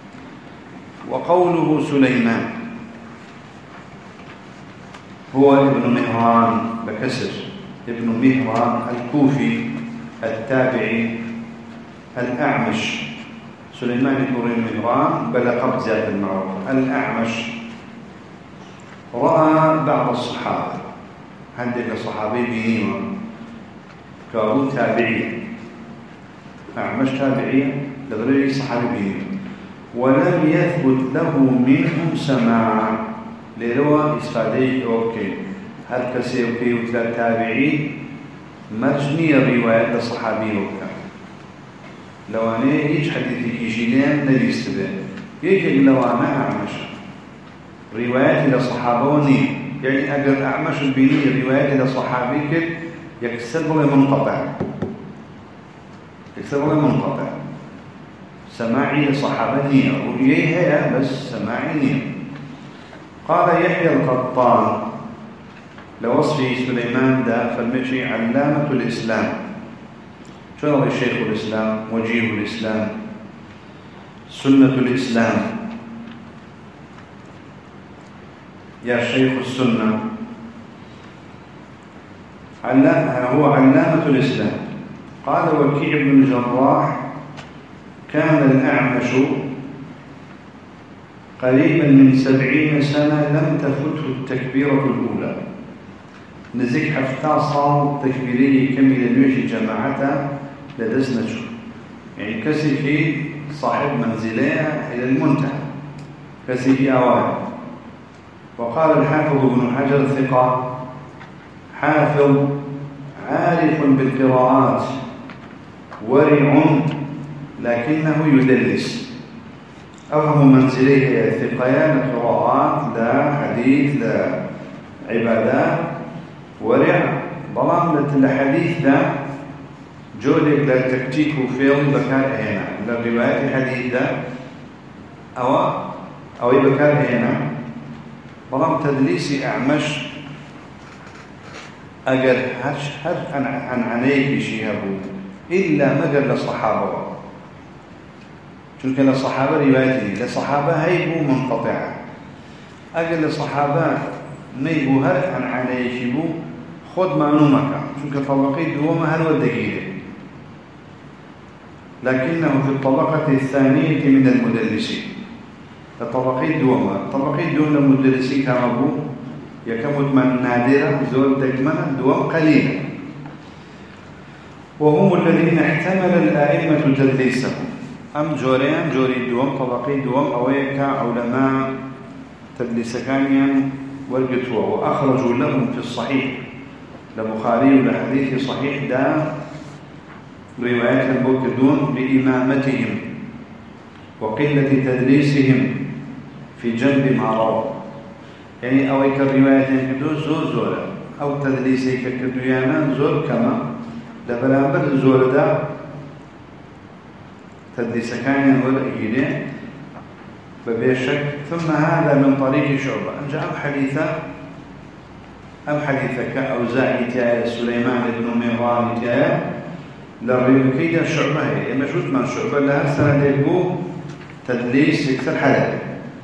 وقوله سليمان هو ابن مهران بكسر ابن مهران الكوفي التابعي الأعمش. سليمان بن مهران بلقب ذات المعروف الأعمش. رأى بعض الصحابة عندك صحابي بينيما كانوا تابعين أعمش تابعين لغير صحابي بينيما ولم يثبت له منهم سماع لروا إسفادي أوكي هل كسي أوكي وثلاث تابعين مرجني الرواية لصحابي أوكي لو أنا هيج حديثي كيشيلين نليست به يجي لو أنا أعمش روايات لصحابة وني يعني أجر أعمش البيني روايات لصحابي كيف يكسب منقطع سماعي لصحابة نية رؤية هي بس سماعي نية. قال يحيى القطان لوصفه سليمان دا فالمشي علامة الإسلام. شنو الشيخ الإسلام وجيه الإسلام سنة الإسلام يا شيخ السنة هو علامة الإسلام. قال وكيع بن الجراح كان الأعمش قريبا من 70 سنة لم تفته التكبيرة الأولى نزيك حفتا صار تكبيري كمل نوشي جماعته لدسنا شو يعني كسي في صاحب منزلها إلى المنتهى كسي في أوائل. وقال الحافظ ابن حجر ثقة حافظ عارف بالقراءات ورع لكنه يدلس. أفهم منزليه ثقيان قراءات لا حديث لا عبادات ورع ظلام للحديث ذا جولك لا تكتيك وفيل بكار هنا للروايات الحديث ذا أو بكار هنا ظلام تدليسي أعمش أجر هر عن عليك شيهبو إلا مجر للصحابة شو كان الصحابة روايتي للصحابة هيبو منقطعة أجر للصحابة نيبو هر عن عليك بو خد معلومك شو كطبقي دوما هل والدقيقة لكنه في الطبقة الثانية من المدلسين الطبقي دوما المدلسين كانوا يكمل من نادرة زول دجمنة دوام قليلة وهم الذين احتمل الآئمة تدليسهم أم جوريان جوري دوام طبقي دوام أويكا علماء تدليسكانيا والقطوة وأخرجوا لهم في الصحيح لبخاري ولحديث صحيح دا روايات البوكدون بإمامتهم وقلة تدليسهم في جنب ما روى يعني أويك الروايات ينكدو زور أو تدليسي كدويانا زور كما لبرامبر زور دا تدليسكانيا والأجيلين ببيشك. ثم هذا من طريق شعبة أن جاء حديثك أوزاعي تايا سليمان بن مهران تايا للرواية شعبة هي مشهود من شعبة لها سنة يبو تدليس يكثر حلال.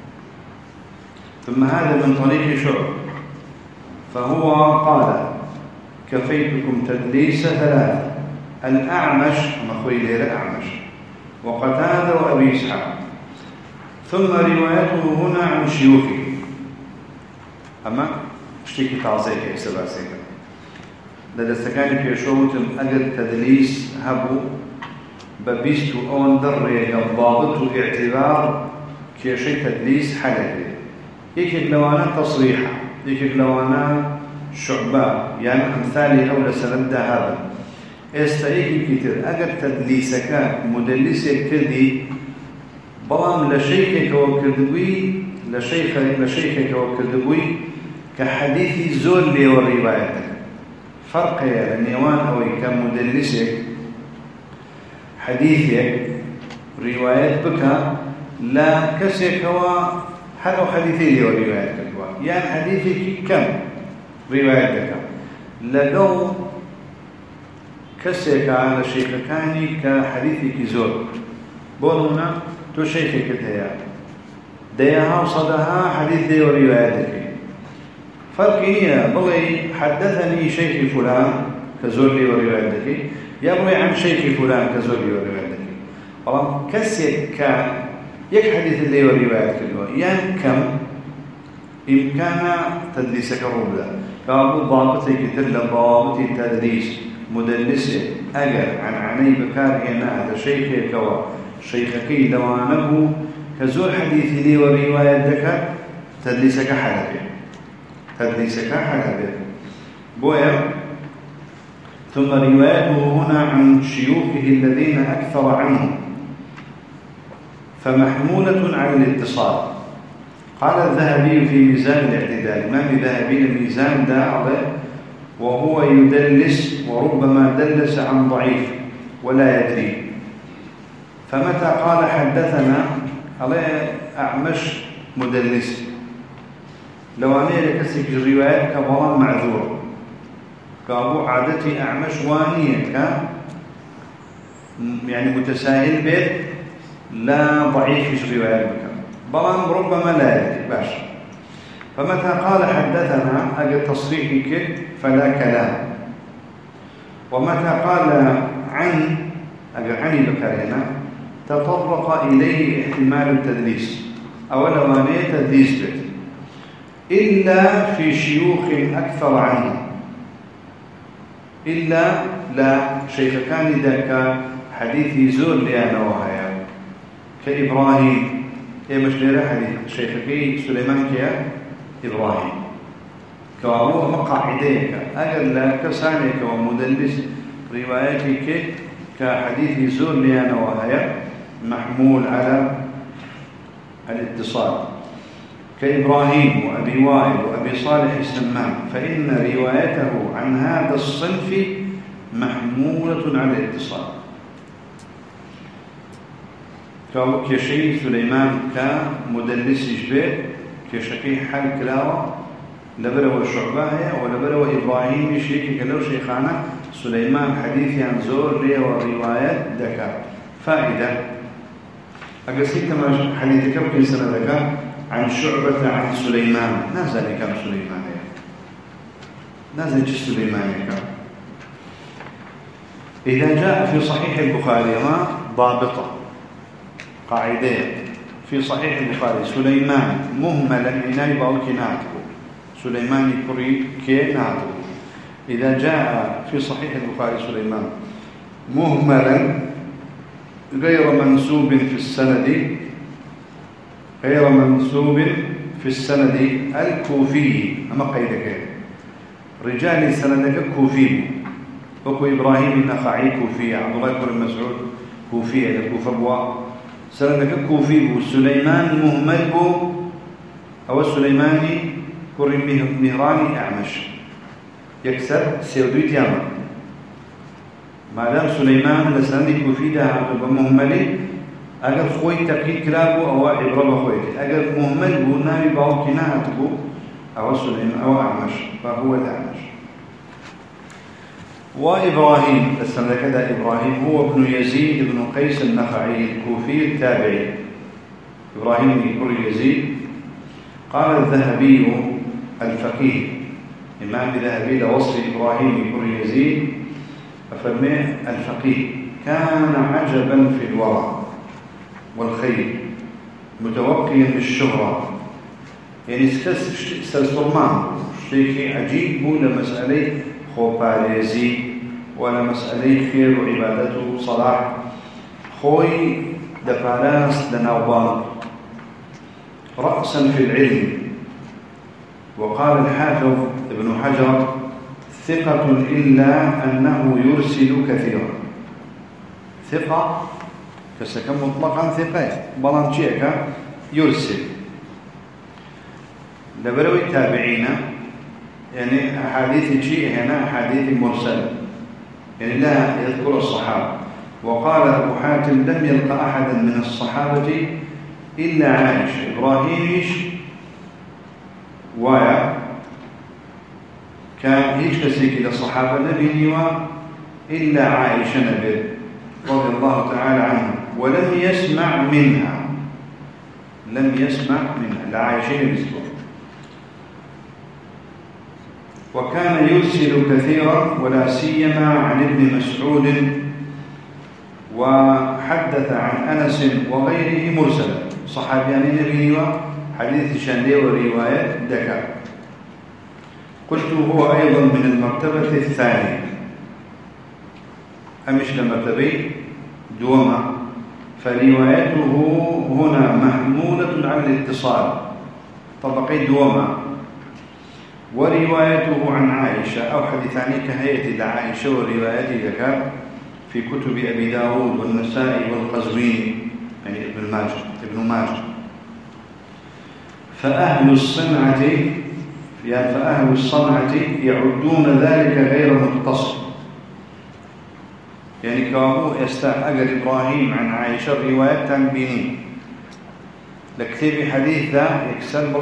ثم هذا من طريق شعبة فهو قال كفيتكم تدليس ثلاثة الأعمش مخوي ليلة الأعمش وقتادة وأبي إسحاق. ثم روايته هنا عن شيوخه أما اشتكي تعزيك إكسبا سيكا لدستكاني في شوتم أجل تدليس هبو ببيستو أون درية الضابط واعتبار كيشي تدليس حلقي يكيك لوانا تصريحا يكيك لوانا شعبا يعني أمثالي أولى سند هذا استيقي كتير أجل تدليسك مدلسي كردي بلام لشيخك وكردبوي لشيخك وكردبوي كحديث زور لي والرواية فرق لنيوان أو كمدلسك حديثك رواية بك لا كسك هو حلو حديثي لي والرواية يعني حديثك كم روايتك لقوا كسك على الشيخ كاني كحديثك زور بولونا تو شيخك تيا ديها وصدها حديث دي وروايتك فرقينيا بلي حدثني شيخي فلان كزور لي وروايتك يروي عن شيخي فلان كزور لي وروايتك والله كسك كان يك حديث اللي وروايتك يعني كم إمكان تدليسك الربلا فأبو ضابطي كتر لضابطي التدليس مدلسه أجر عن عني بكاري هذا شيخي كوا شيخكي دوانه كزور حديث لي وروايتك تدليسك حلبي بويا ثم روايته هنا عن شيوخه الذين أكثر عنه فمحمولة على الاتصال. قال الذهبي في ميزان الاعتدال الإمام الذهبي الميزان داعي وهو يدلس وربما دلس عن ضعيف ولا يدري فمتى قال حدثنا عليه أعمش مدلس لو أنا لكسك الروايات كبران معذور كأبو عادتي أعمش وانية يعني متساهل بيت لا ضعيف في الروايات بك بران ربما لا يدري باش فمتى قال حدثنا أجل تصريحك فلا كلام ومتى قال عن أجل عني بكارينا تطرق إليه احتمال التدليس أو لو أنا تدليس بيت إلا في شيوخ أكثر عنه إلا لا شيخ كان ذاك حديث زور لأنا وهاي كإبراهيم مش ليرى حديث شيخك سليمان كيا إبراهيم كأبوه مقاعديك أجل لا كسانك ومدلس روايتك كحديث زور لأنا وهاي محمول على الاتصال كإبراهيم وأبي وائل وأبي صالح السمان فإن روايته عن هذا الصنف محمولة على الاتصال كشي سليمان كمدلس جبير كشكي حل كلاوة لبرو الشعباية ولبرو إبراهيم شيكي كلو شيخانا سليمان حديثي عن زور لي وروايات دكا فائدة أقصيك ما حديثك بكي سنة دكا عن شعبة عن سليمان نازل كم سليمان نازل سليمان كم إذا جاء في صحيح البخاري ما ضابطة قاعدة في صحيح البخاري سليمان مهملا عناي باوكيناته سليمان كري كيناته إذا جاء في صحيح البخاري سليمان مهملا غير منسوب في السند غير منسوب في السند الكوفي أما قيدك رجال سندك كوفي وكو إبراهيم النخعي كوفي عبد الله بن مسعود كوفي الكوفة بوا سندك كوفي وسليمان مهمل بو أو السليماني كريم مهراني أعمش يكسر سيودوي تياما ما دام سليمان لسندي كوفي ده عبد مهملي اگر خوي تقييد كلابو او عبره بخويتي اگر مهمل بو نامي باو كناهتبو او سليمان او اعمش فهو الاعمش وابراهيم السنه كذا ابراهيم هو ابن يزيد بن قيس النخعي الكوفي التابعي ابراهيم بن يزيد قال الذهبي الفقيه امام الذهبي لوصف ابراهيم بن يزيد ففرميه الفقيه كان عجبا في الورع والخير متوقيا بالشهرة يعني سلسلمان شيء عجيب مو لمسألة خوباليزي ولا مسألة خير وعبادته صلاح خوي دفالاس لنوبان رأسا في العلم وقال الحافظ ابن حجر ثقة إلا أنه يرسل كثيرا ثقة كسكن مطلقا ثقة بلانشيكا يرسل لبروي التابعين يعني أحاديث شيء هنا أحاديث مرسلة، يعني لا يذكر الصحابة. وقال أبو حاتم لم يلقى أحدا من الصحابة إلا عائشة. إبراهيم ويا كان هيش كسيك إلى الصحابة نبي إلا عائشة نبي رضي الله تعالى عنها، ولم يسمع منها، لم يسمع منها لعائشة بسبب. وكان يرسل كثيرا ولا سيما عن ابن مسعود، وحدث عن أنس وغيره مرسلا. صحابيان النبي حديث شندي ورواية دكا. قلت هو أيضا من المرتبة الثانية، أمش لمرتبة دوما، فروايته هنا محمولة على الاتصال طبقي دوما، وروايته عن عائشة أو حديثان كهيئة لعائشة وروايته ذكر في كتب أبي داود والنسائي والقزويني، يعني ابن ماجه. فأهل الصنعة يعدون ذلك غير متصل، يعني كابو أجر إبراهيم عن عائشة رواية تنبينين لكتب حديث ذا يكسر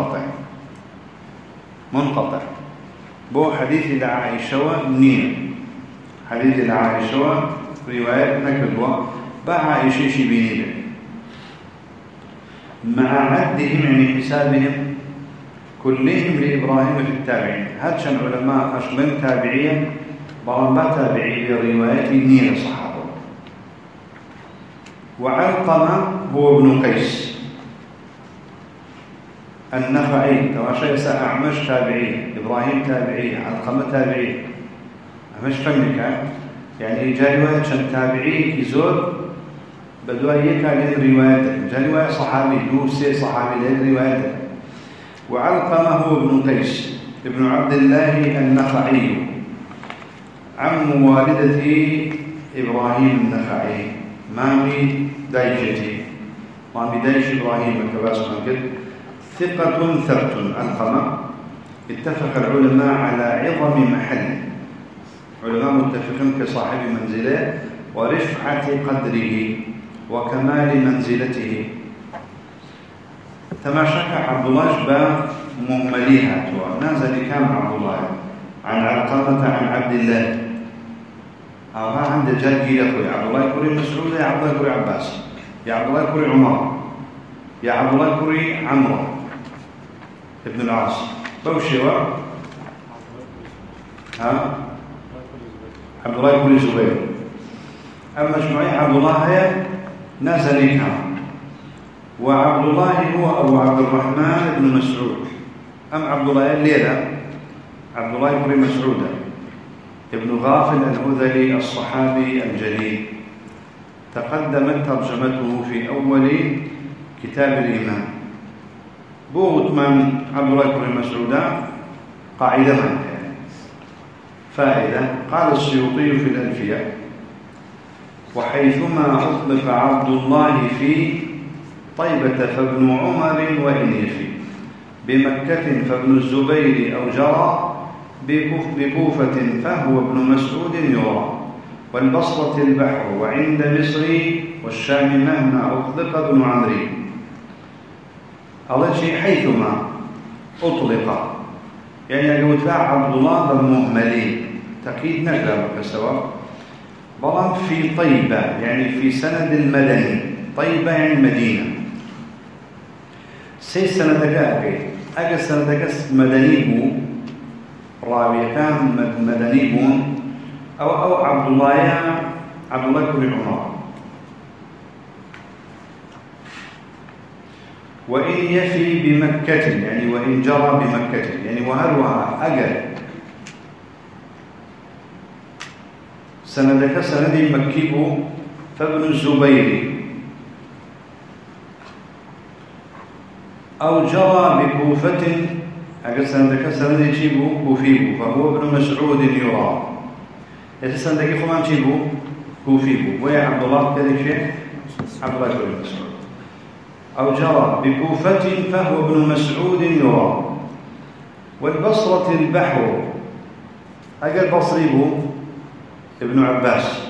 منقطع بو حديث لعائشة نين، حديث لعائشة رواية نكدوة بعائشة شبيني مع عدهم يعني حسابهم كلهم لإبراهيم في التابعين. هاتش العلماء أشغل تابعيا برنبا تابعي برواية نين الصحابة. وعلقمة هو ابن قيس النخعي، تواشي أعمش تابعي، إبراهيم تابعي، علقمة تابعي، أعمش فمك يعني جاء رواية شن تابعي كيزور بدوية كان روايتك، جاء رواية صحابي دوسي صحابي لين روايتك. وعلقمة هو ابن قيس ابن عبد الله النخعي عم والدة إبراهيم النخعي، مامي دايش إبراهيم كباس من ثقة ثبت. علقمة اتفق العلماء على عظم محل، علماء متفقين كصاحب منزله ورفعة قدره وكمال منزلته. تماشك عبد الله بمهمليها نازل كام عبد الله عن علقمة عن عبد الله عند جدي يقول عبد الله يقول مسعود، يا عبد الله يقول عباس، يا عبد الله يقول عمر، يا عبد الله يقول عمرو ابن العاص بوشوا عبد الله يقول زبير. أما جمعي عبد الله هي نازل كام، وعبد الله هو أبو عبد الرحمن بن مسعود. أم عبد الله الليلة عبد الله بن مسعود ابن غافل الهذلي الصحابي الجليل، تقدمت ترجمته في أول كتاب الإيمان. بوغت من عبد الله بن مسعود قاعدة فائدة. قال السيوطي في الألفية: وحيثما أطلق عبد الله في طيبة فابن عمر وإن يفي، بمكة فابن الزبير أو جرى، بكوفة فهو ابن مسعود يرى، والبصرة البحر وعند مصر، والشام مهما أطلق ابن عمري. الله شيء حيثما أطلق يعني لو تباع عبد الله بالمهملين تأكيد نقدر كسوا بلان في طيبة يعني في سند المدني، طيبة يعني مدينة. سي سندك أجا سندك مدني بو راوي كان مدني بون أو عبد الله بن عمر. وإن يفي بمكة يعني وإن جرى بمكة يعني وهلوها أجل سندك سندي مكيبو فابن الزبير أو جرى بكوفة أجل سندك سندي تشيبو كوفيبو فهو ابن مسعود يرى. إذا سندك خمان تشيبو كوفيبو ويا عبد الله كذا شيء عبد الله بن مسعود. أو جرى بكوفة فهو ابن مسعود يرى. والبصرة البحر أجل بصري بو ابن عباس،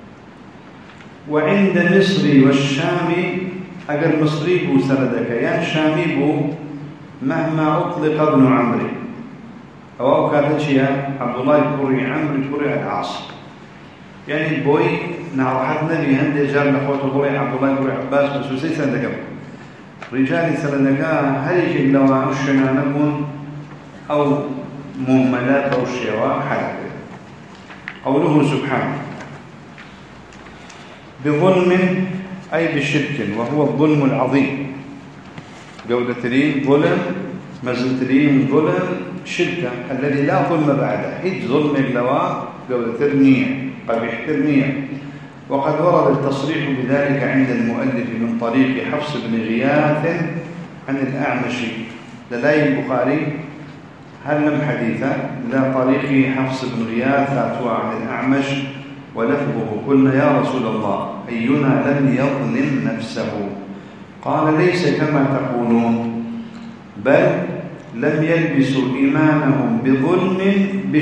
وعند مصر والشام أجل مصري بو سردك يعني شامي بو مهما أطلق ابن عمرو أو كاتشيا عبد الله كوري عمرو كوري العاص، يعني البوي نعرحت نبي هندي جار نخوته كوري عبد الله كوري عباس مسوسي سندك رجال سندك هريك لو أشنا نكون أو مهملات أو شيواء حلق. قوله سبحانه بظلم أي بشرك، وهو الظلم العظيم. جودة ترين ظلم، مزل ترين ظلم، شركة الذي لا ظلم بعده، هيج ظلم اللواء جودة ترنية قبيح ترنية. وقد ورد التصريح بذلك عند المؤلف من طريق حفص بن غياث عن الأعمش للاي البخاري هلم حديثا لا طريق حفص بن غياث عن الأعمش ولفظه قلنا يا رسول الله أينا لم يظلم نفسه؟ قال ليس كما تقولون، بل لم يلبسوا إيمانهم بظلم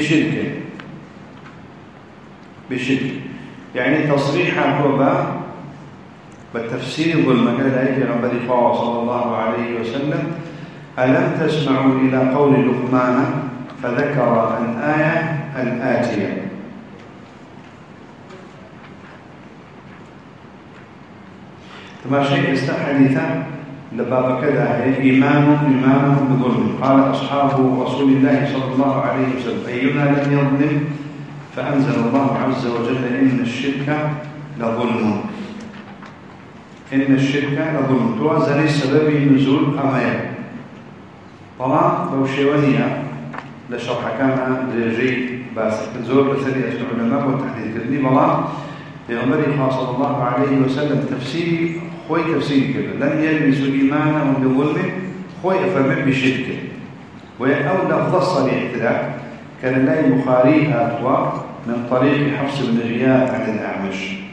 بشرك. يعني تصريح هو بالتفسير ظلم قال الآية غنبري صلى الله عليه وسلم ألم تسمعوا إلى قول لقمان فذكر الآية الآتية. كما شيء حديثا لباب كذا إيمانهم بظلم. قال أصحاب رسول الله صلى الله عليه وسلم أينا لم يظلم؟ فأنزل الله عز وجل إن الشرك لظلم. إن الشرك لظلم توازن سبب نزول أمايا. طبعا لو شيوانية لشرح كان جيد بس تنزور بسرية العلماء والتحديد كذني بلا لغمره صلى الله عليه وسلم تفسيري خوي تفسير كذا لم يلبسوا إيمانهم بظلم خوي أفهم بشرك. وأو لفظ الصريح كان لا البخاري هاتوا من طريق حفص بن غياث عن الأعمش.